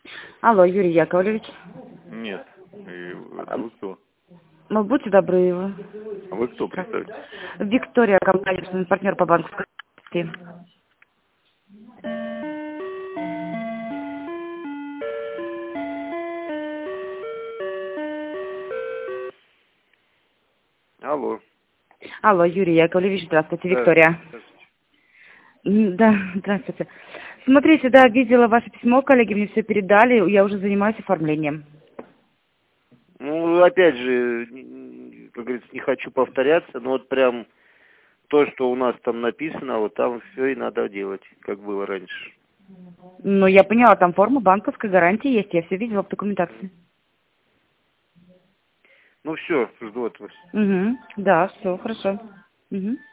Алло, Юрий Яковлевич. Нет. Это вы кто? Ну, будьте добры. А вы кто, представьте? Виктория, компания, партнер по банковской. Алло. Алло, Юрий Яковлевич, здравствуйте, Да, Виктория. здравствуйте. Да, здравствуйте. Смотрите, да, видела ваше письмо, коллеги мне все передали, я уже занимаюсь оформлением. Ну, опять же, как говорится, не хочу повторяться, но вот прям то, что у нас там написано, вот там все и надо делать, как было раньше. Ну, я поняла, там форма банковской гарантии есть, я все видела в документации. Ну все, жду от вас. Угу, да, все, хорошо. Угу.